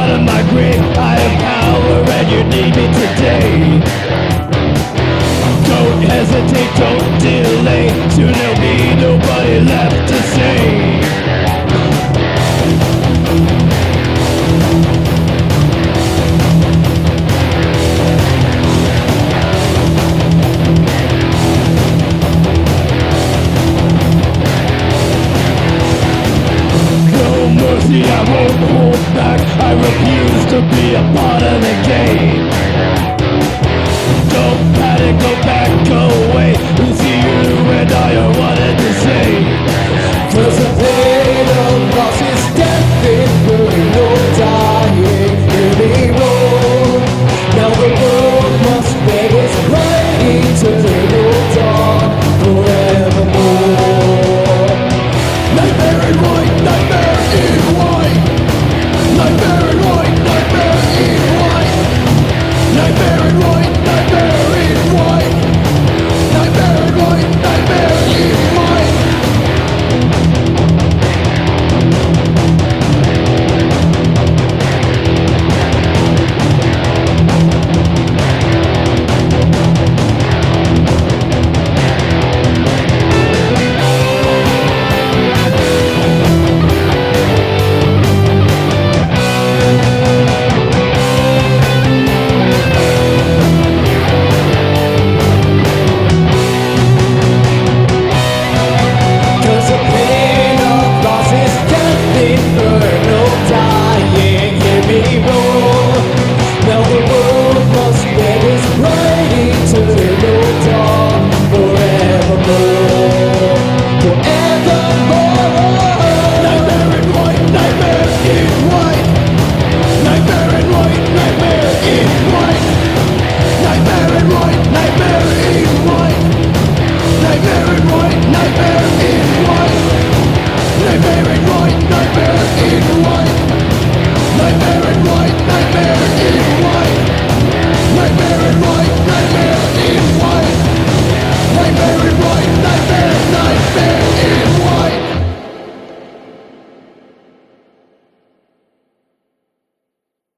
of my grave. I have power and you need me today. Don't hesitate, don't delay. Soon there'll be nobody left to say. I won't hold back. I refuse to be a part of the game. Don't panic, go back, go away. We'll see you and I are wanted to say. First the pain of loss is dead.